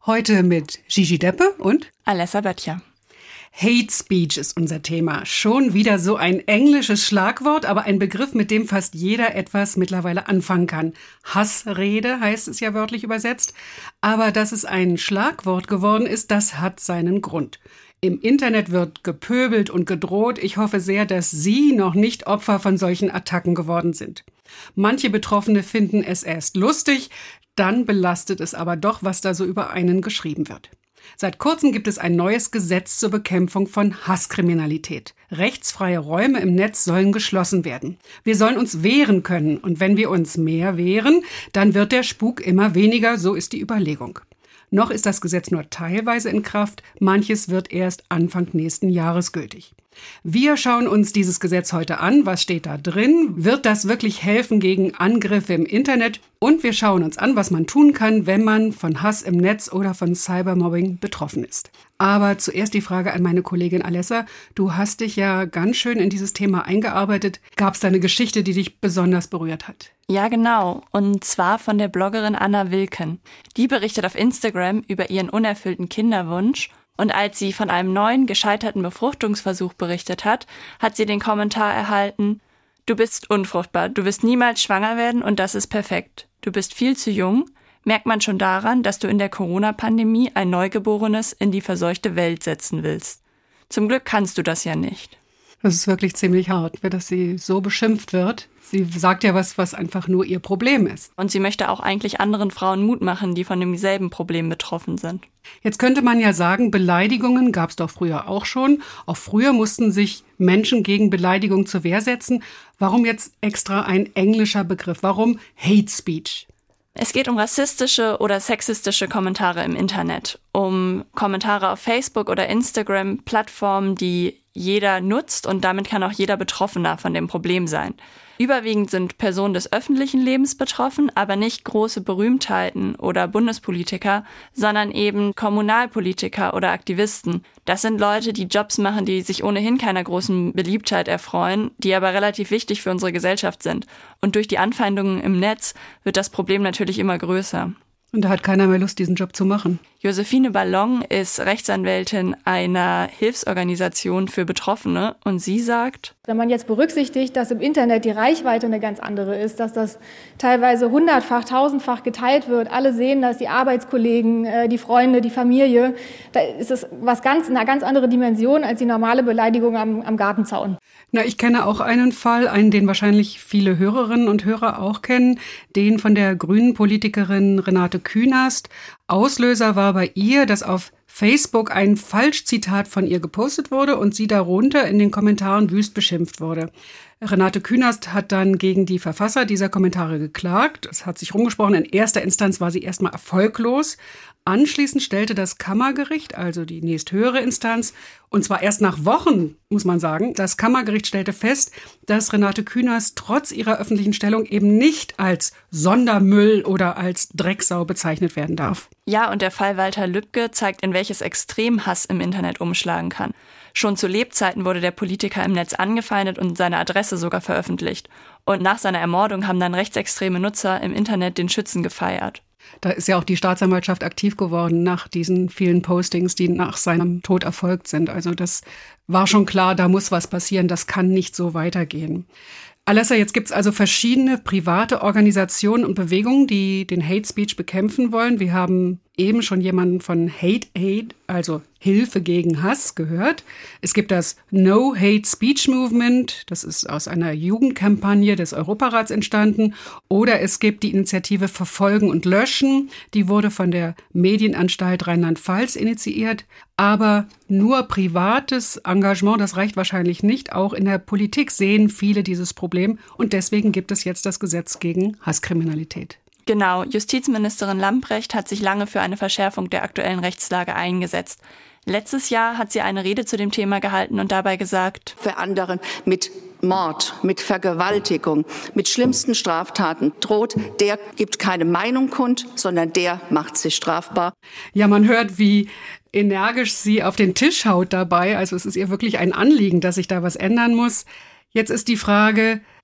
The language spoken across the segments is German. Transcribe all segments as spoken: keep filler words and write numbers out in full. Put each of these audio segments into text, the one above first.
Heute mit Gigi Deppe und Alessa Böttcher. Hate Speech ist unser Thema. Schon wieder so ein englisches Schlagwort, aber ein Begriff, mit dem fast jeder etwas mittlerweile anfangen kann. Hassrede heißt es ja wörtlich übersetzt. Aber dass es ein Schlagwort geworden ist, das hat seinen Grund. Im Internet wird gepöbelt und gedroht. Ich hoffe sehr, dass Sie noch nicht Opfer von solchen Attacken geworden sind. Manche Betroffene finden es erst lustig, dann belastet es aber doch, was da so über einen geschrieben wird. Seit kurzem gibt es ein neues Gesetz zur Bekämpfung von Hasskriminalität. Rechtsfreie Räume im Netz sollen geschlossen werden. Wir sollen uns wehren können. Und wenn wir uns mehr wehren, dann wird der Spuk immer weniger, so ist die Überlegung. Noch ist das Gesetz nur teilweise in Kraft. Manches wird erst Anfang nächsten Jahres gültig. Wir schauen uns dieses Gesetz heute an. Was steht da drin? Wird das wirklich helfen gegen Angriffe im Internet? Und wir schauen uns an, was man tun kann, wenn man von Hass im Netz oder von Cybermobbing betroffen ist. Aber zuerst die Frage an meine Kollegin Alessa. Du hast dich ja ganz schön in dieses Thema eingearbeitet. Gab es da eine Geschichte, die dich besonders berührt hat? Ja, genau. Und zwar von der Bloggerin Anna Wilken. Die berichtet auf Instagram über ihren unerfüllten Kinderwunsch. Und als sie von einem neuen, gescheiterten Befruchtungsversuch berichtet hat, hat sie den Kommentar erhalten: Du bist unfruchtbar, du wirst niemals schwanger werden und das ist perfekt. Du bist viel zu jung. Merkt man schon daran, dass du in der Corona-Pandemie ein Neugeborenes in die verseuchte Welt setzen willst. Zum Glück kannst du das ja nicht. Das ist wirklich ziemlich hart, dass sie so beschimpft wird. Sie sagt ja was, was einfach nur ihr Problem ist. Und sie möchte auch eigentlich anderen Frauen Mut machen, die von demselben Problem betroffen sind. Jetzt könnte man ja sagen, Beleidigungen gab es doch früher auch schon. Auch früher mussten sich Menschen gegen Beleidigung zur Wehr setzen. Warum jetzt extra ein englischer Begriff? Warum Hate Speech? Es geht um rassistische oder sexistische Kommentare im Internet, um Kommentare auf Facebook oder Instagram, Plattformen, die jeder nutzt, und damit kann auch jeder Betroffener von dem Problem sein. Überwiegend sind Personen des öffentlichen Lebens betroffen, aber nicht große Berühmtheiten oder Bundespolitiker, sondern eben Kommunalpolitiker oder Aktivisten. Das sind Leute, die Jobs machen, die sich ohnehin keiner großen Beliebtheit erfreuen, die aber relativ wichtig für unsere Gesellschaft sind. Und durch die Anfeindungen im Netz wird das Problem natürlich immer größer. Und da hat keiner mehr Lust, diesen Job zu machen. Josephine Ballon ist Rechtsanwältin einer Hilfsorganisation für Betroffene und sie sagt: Wenn man jetzt berücksichtigt, dass im Internet die Reichweite eine ganz andere ist, dass das teilweise hundertfach, tausendfach geteilt wird, alle sehen das, die Arbeitskollegen, die Freunde, die Familie, da ist es was ganz, eine ganz andere Dimension als die normale Beleidigung am, am Gartenzaun. Na, ich kenne auch einen Fall, einen, den wahrscheinlich viele Hörerinnen und Hörer auch kennen, den von der grünen Politikerin Renate Künast. Auslöser war bei ihr, dass auf Facebook ein Falschzitat von ihr gepostet wurde und sie darunter in den Kommentaren wüst beschimpft wurde. Renate Künast hat dann gegen die Verfasser dieser Kommentare geklagt. Es hat sich rumgesprochen. In erster Instanz war sie erstmal erfolglos. Anschließend stellte das Kammergericht, also die nächsthöhere Instanz, und zwar erst nach Wochen, muss man sagen, das Kammergericht stellte fest, dass Renate Künast trotz ihrer öffentlichen Stellung eben nicht als Sondermüll oder als Drecksau bezeichnet werden darf. Ja, und der Fall Walter Lübcke zeigt, in welches Extrem Hass im Internet umschlagen kann. Schon zu Lebzeiten wurde der Politiker im Netz angefeindet und seine Adresse sogar veröffentlicht. Und nach seiner Ermordung haben dann rechtsextreme Nutzer im Internet den Schützen gefeiert. Da ist ja auch die Staatsanwaltschaft aktiv geworden nach diesen vielen Postings, die nach seinem Tod erfolgt sind. Also das war schon klar, da muss was passieren, das kann nicht so weitergehen. Alessa, jetzt gibt es also verschiedene private Organisationen und Bewegungen, die den Hate Speech bekämpfen wollen. Wir haben eben schon jemanden von Hate Aid, also Hilfe gegen Hass, gehört. Es gibt das No Hate Speech Movement, das ist aus einer Jugendkampagne des Europarats entstanden. Oder es gibt die Initiative Verfolgen und Löschen, die wurde von der Medienanstalt Rheinland-Pfalz initiiert. Aber nur privates Engagement, das reicht wahrscheinlich nicht. Auch in der Politik sehen viele dieses Problem und deswegen gibt es jetzt das Gesetz gegen Hasskriminalität. Genau, Justizministerin Lambrecht hat sich lange für eine Verschärfung der aktuellen Rechtslage eingesetzt. Letztes Jahr hat sie eine Rede zu dem Thema gehalten und dabei gesagt: Wer anderen mit Mord, mit Vergewaltigung, mit schlimmsten Straftaten droht, der gibt keine Meinung kund, sondern der macht sich strafbar. Ja, man hört, wie energisch sie auf den Tisch haut dabei. Also es ist ihr wirklich ein Anliegen, dass sich da was ändern muss. Jetzt ist die Frage,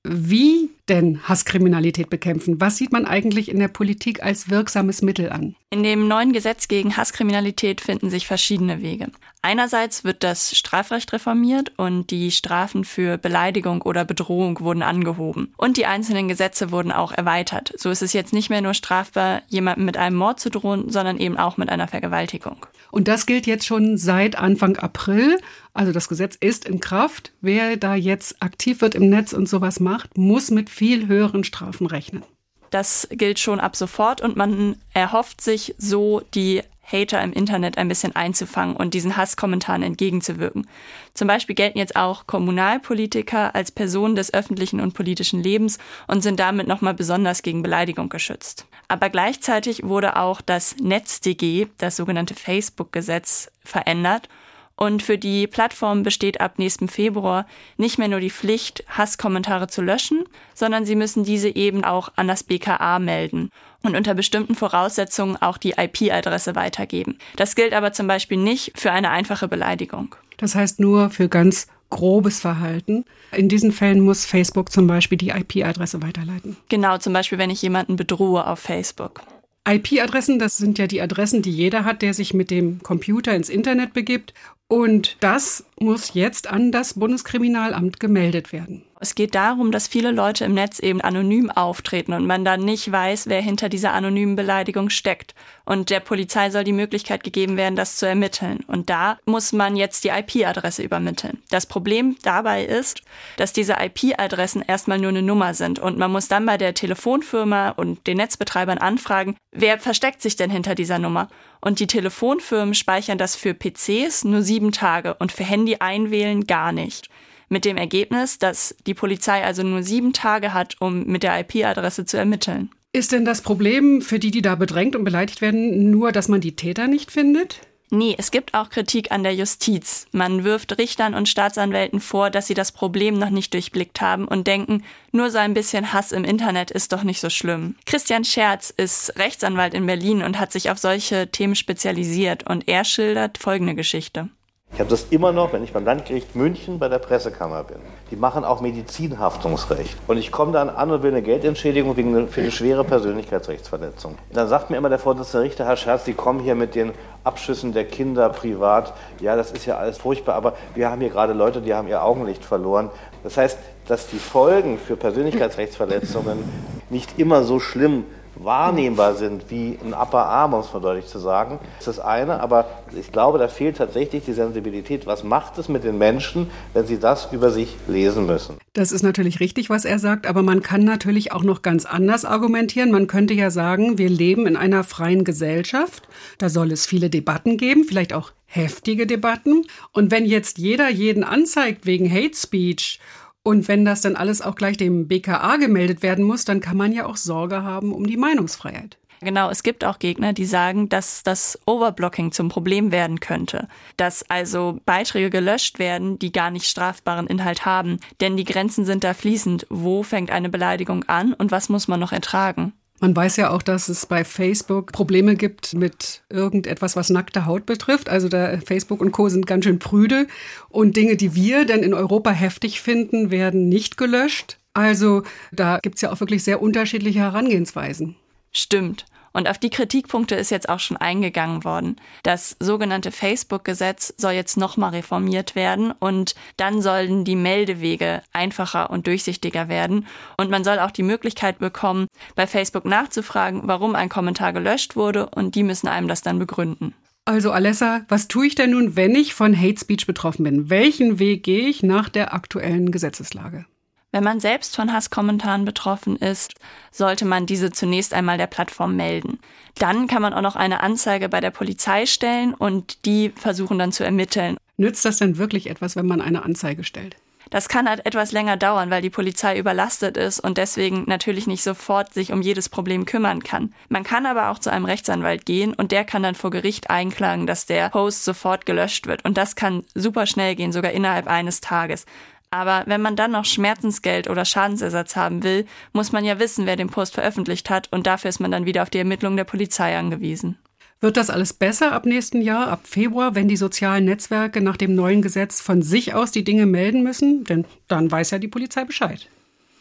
Wie denn Hasskriminalität bekämpfen? Was sieht man eigentlich in der Politik als wirksames Mittel an? In dem neuen Gesetz gegen Hasskriminalität finden sich verschiedene Wege. Einerseits wird das Strafrecht reformiert und die Strafen für Beleidigung oder Bedrohung wurden angehoben. Und die einzelnen Gesetze wurden auch erweitert. So ist es jetzt nicht mehr nur strafbar, jemandem mit einem Mord zu drohen, sondern eben auch mit einer Vergewaltigung. Und das gilt jetzt schon seit Anfang April. Also das Gesetz ist in Kraft. Wer da jetzt aktiv wird im Netz und sowas macht, muss mit viel höheren Strafen rechnen. Das gilt schon ab sofort und man erhofft sich so, die Hater im Internet ein bisschen einzufangen und diesen Hasskommentaren entgegenzuwirken. Zum Beispiel gelten jetzt auch Kommunalpolitiker als Personen des öffentlichen und politischen Lebens und sind damit nochmal besonders gegen Beleidigung geschützt. Aber gleichzeitig wurde auch das NetzDG, das sogenannte Facebook-Gesetz, verändert. Und für die Plattform besteht ab nächstem Februar nicht mehr nur die Pflicht, Hasskommentare zu löschen, sondern sie müssen diese eben auch an das B K A melden und unter bestimmten Voraussetzungen auch die I P-Adresse weitergeben. Das gilt aber zum Beispiel nicht für eine einfache Beleidigung. Das heißt nur für ganz grobes Verhalten. In diesen Fällen muss Facebook zum Beispiel die I P-Adresse weiterleiten. Genau, zum Beispiel, wenn ich jemanden bedrohe auf Facebook. I P-Adressen, das sind ja die Adressen, die jeder hat, der sich mit dem Computer ins Internet begibt. Und das muss jetzt an das Bundeskriminalamt gemeldet werden. Es geht darum, dass viele Leute im Netz eben anonym auftreten und man dann nicht weiß, wer hinter dieser anonymen Beleidigung steckt. Und der Polizei soll die Möglichkeit gegeben werden, das zu ermitteln. Und da muss man jetzt die I P-Adresse übermitteln. Das Problem dabei ist, dass diese I P-Adressen erstmal nur eine Nummer sind. Und man muss dann bei der Telefonfirma und den Netzbetreibern anfragen, wer versteckt sich denn hinter dieser Nummer? Und die Telefonfirmen speichern das für P Cs nur sieben Tage und für Handy einwählen gar nicht. Mit dem Ergebnis, dass die Polizei also nur sieben Tage hat, um mit der I P-Adresse zu ermitteln. Ist denn das Problem für die, die da bedrängt und beleidigt werden, nur, dass man die Täter nicht findet? Nee, es gibt auch Kritik an der Justiz. Man wirft Richtern und Staatsanwälten vor, dass sie das Problem noch nicht durchblickt haben und denken, nur so ein bisschen Hass im Internet ist doch nicht so schlimm. Christian Scherz ist Rechtsanwalt in Berlin und hat sich auf solche Themen spezialisiert und er schildert folgende Geschichte. Ich habe das immer noch, wenn ich beim Landgericht München bei der Pressekammer bin. Die machen auch Medizinhaftungsrecht. Und ich komme dann an und will eine Geldentschädigung wegen eine, für eine schwere Persönlichkeitsrechtsverletzung. Dann sagt mir immer der Vorsitzende Richter, Herr Scherz, Sie kommen hier mit den Abschüssen der Kinder privat. Ja, das ist ja alles furchtbar, aber wir haben hier gerade Leute, die haben ihr Augenlicht verloren. Das heißt, dass die Folgen für Persönlichkeitsrechtsverletzungen nicht immer so schlimm wahrnehmbar sind wie ein Upper Arm, um es mal deutlich zu sagen. Das ist das eine, aber ich glaube, da fehlt tatsächlich die Sensibilität. Was macht es mit den Menschen, wenn sie das über sich lesen müssen? Das ist natürlich richtig, was er sagt, aber man kann natürlich auch noch ganz anders argumentieren. Man könnte ja sagen, wir leben in einer freien Gesellschaft. Da soll es viele Debatten geben, vielleicht auch heftige Debatten. Und wenn jetzt jeder jeden anzeigt wegen Hate Speech, und wenn das dann alles auch gleich dem B K A gemeldet werden muss, dann kann man ja auch Sorge haben um die Meinungsfreiheit. Genau, es gibt auch Gegner, die sagen, dass das Overblocking zum Problem werden könnte. Dass also Beiträge gelöscht werden, die gar nicht strafbaren Inhalt haben. Denn die Grenzen sind da fließend. Wo fängt eine Beleidigung an und was muss man noch ertragen? Man weiß ja auch, dass es bei Facebook Probleme gibt mit irgendetwas, was nackte Haut betrifft. Also da Facebook und Co. sind ganz schön prüde. Und Dinge, die wir dann in Europa heftig finden, werden nicht gelöscht. Also da gibt's ja auch wirklich sehr unterschiedliche Herangehensweisen. Stimmt. Und auf die Kritikpunkte ist jetzt auch schon eingegangen worden. Das sogenannte Facebook-Gesetz soll jetzt nochmal reformiert werden und dann sollen die Meldewege einfacher und durchsichtiger werden. Und man soll auch die Möglichkeit bekommen, bei Facebook nachzufragen, warum ein Kommentar gelöscht wurde und die müssen einem das dann begründen. Also Alessa, was tue ich denn nun, wenn ich von Hate Speech betroffen bin? Welchen Weg gehe ich nach der aktuellen Gesetzeslage? Wenn man selbst von Hasskommentaren betroffen ist, sollte man diese zunächst einmal der Plattform melden. Dann kann man auch noch eine Anzeige bei der Polizei stellen und die versuchen dann zu ermitteln. Nützt das denn wirklich etwas, wenn man eine Anzeige stellt? Das kann halt etwas länger dauern, weil die Polizei überlastet ist und deswegen natürlich nicht sofort sich um jedes Problem kümmern kann. Man kann aber auch zu einem Rechtsanwalt gehen und der kann dann vor Gericht einklagen, dass der Post sofort gelöscht wird. Und das kann super schnell gehen, sogar innerhalb eines Tages. Aber wenn man dann noch Schmerzensgeld oder Schadensersatz haben will, muss man ja wissen, wer den Post veröffentlicht hat und dafür ist man dann wieder auf die Ermittlung der Polizei angewiesen. Wird das alles besser ab nächsten Jahr, ab Februar, wenn die sozialen Netzwerke nach dem neuen Gesetz von sich aus die Dinge melden müssen? Denn dann weiß ja die Polizei Bescheid.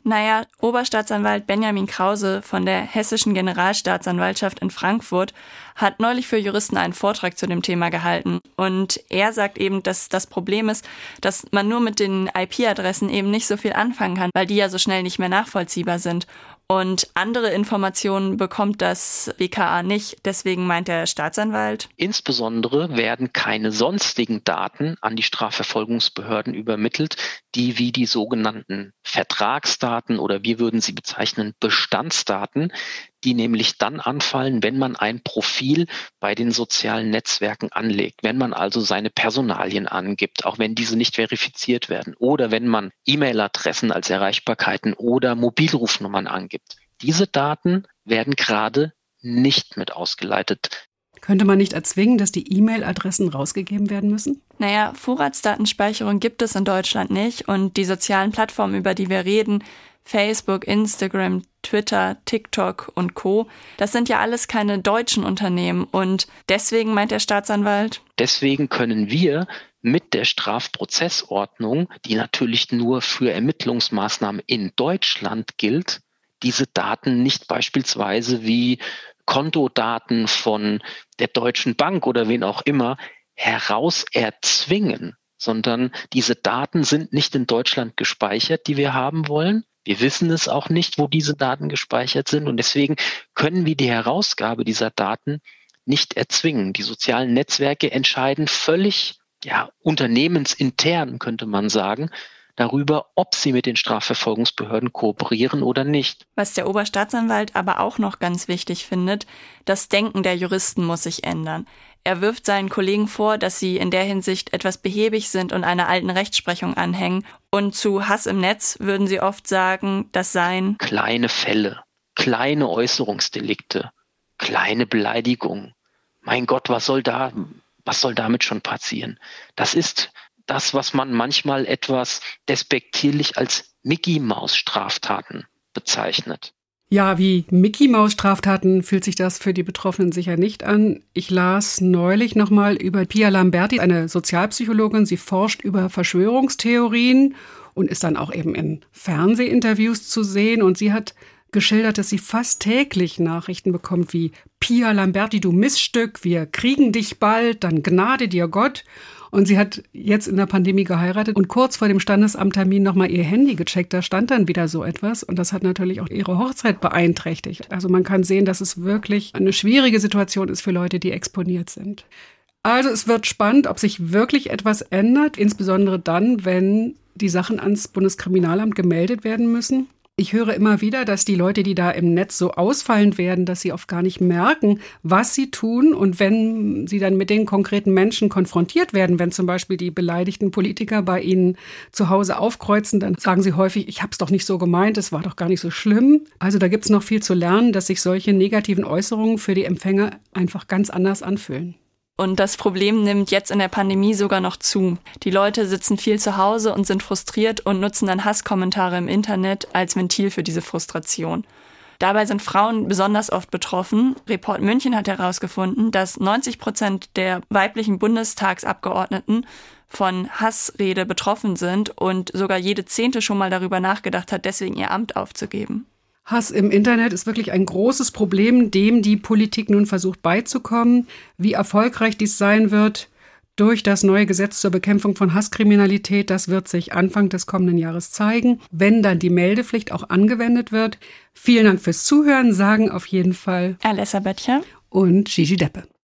Naja, Oberstaatsanwalt Benjamin Krause von der Hessischen Generalstaatsanwaltschaft in Frankfurt hat neulich für Juristen einen Vortrag zu dem Thema gehalten. Und er sagt eben, dass das Problem ist, dass man nur mit den I P-Adressen eben nicht so viel anfangen kann, weil die ja so schnell nicht mehr nachvollziehbar sind. Und andere Informationen bekommt das B K A nicht. Deswegen meint der Staatsanwalt: Insbesondere werden keine sonstigen Daten an die Strafverfolgungsbehörden übermittelt, die wie die sogenannten Vertragsdaten oder wir würden sie bezeichnen Bestandsdaten, die nämlich dann anfallen, wenn man ein Profil bei den sozialen Netzwerken anlegt, wenn man also seine Personalien angibt, auch wenn diese nicht verifiziert werden, oder wenn man E-Mail-Adressen als Erreichbarkeiten oder Mobilrufnummern angibt. Diese Daten werden gerade nicht mit ausgeleitet. Könnte man nicht erzwingen, dass die E-Mail-Adressen rausgegeben werden müssen? Naja, Vorratsdatenspeicherung gibt es in Deutschland nicht und die sozialen Plattformen, über die wir reden, Facebook, Instagram, Twitter, TikTok und Co., das sind ja alles keine deutschen Unternehmen und deswegen meint der Staatsanwalt: Deswegen können wir mit der Strafprozessordnung, die natürlich nur für Ermittlungsmaßnahmen in Deutschland gilt, diese Daten nicht beispielsweise wie Kontodaten von der Deutschen Bank oder wen auch immer heraus erzwingen, sondern diese Daten sind nicht in Deutschland gespeichert, die wir haben wollen. Wir wissen es auch nicht, wo diese Daten gespeichert sind und deswegen können wir die Herausgabe dieser Daten nicht erzwingen. Die sozialen Netzwerke entscheiden völlig, ja, unternehmensintern, könnte man sagen, darüber, ob sie mit den Strafverfolgungsbehörden kooperieren oder nicht. Was der Oberstaatsanwalt aber auch noch ganz wichtig findet: Das Denken der Juristen muss sich ändern. Er wirft seinen Kollegen vor, dass sie in der Hinsicht etwas behäbig sind und einer alten Rechtsprechung anhängen. Und zu Hass im Netz würden sie oft sagen, das seien kleine Fälle, kleine Äußerungsdelikte, kleine Beleidigungen. Mein Gott, was soll da, was soll damit schon passieren? Das ist das, was man manchmal etwas despektierlich als Mickey-Maus-Straftaten bezeichnet. Ja, wie Mickey-Maus-Straftaten fühlt sich das für die Betroffenen sicher nicht an. Ich las neulich nochmal über Pia Lamberti, eine Sozialpsychologin. Sie forscht über Verschwörungstheorien und ist dann auch eben in Fernsehinterviews zu sehen. Und sie hat geschildert, dass sie fast täglich Nachrichten bekommt wie: Pia Lamberti, du Missstück, wir kriegen dich bald, dann gnade dir Gott. Und sie hat jetzt in der Pandemie geheiratet und kurz vor dem Standesamttermin nochmal ihr Handy gecheckt. Da stand dann wieder so etwas und das hat natürlich auch ihre Hochzeit beeinträchtigt. Also man kann sehen, dass es wirklich eine schwierige Situation ist für Leute, die exponiert sind. Also es wird spannend, ob sich wirklich etwas ändert, insbesondere dann, wenn die Sachen ans Bundeskriminalamt gemeldet werden müssen. Ich höre immer wieder, dass die Leute, die da im Netz so ausfallend werden, dass sie oft gar nicht merken, was sie tun. Und wenn sie dann mit den konkreten Menschen konfrontiert werden, wenn zum Beispiel die beleidigten Politiker bei ihnen zu Hause aufkreuzen, dann sagen sie häufig: Ich habe es doch nicht so gemeint, es war doch gar nicht so schlimm. Also da gibt es noch viel zu lernen, dass sich solche negativen Äußerungen für die Empfänger einfach ganz anders anfühlen. Und das Problem nimmt jetzt in der Pandemie sogar noch zu. Die Leute sitzen viel zu Hause und sind frustriert und nutzen dann Hasskommentare im Internet als Ventil für diese Frustration. Dabei sind Frauen besonders oft betroffen. Report München hat herausgefunden, dass neunzig Prozent der weiblichen Bundestagsabgeordneten von Hassrede betroffen sind und sogar jede Zehnte schon mal darüber nachgedacht hat, deswegen ihr Amt aufzugeben. Hass im Internet ist wirklich ein großes Problem, dem die Politik nun versucht beizukommen. Wie erfolgreich dies sein wird durch das neue Gesetz zur Bekämpfung von Hasskriminalität, das wird sich Anfang des kommenden Jahres zeigen, wenn dann die Meldepflicht auch angewendet wird. Vielen Dank fürs Zuhören, sagen auf jeden Fall Alessa Böttcher und Gigi Deppe.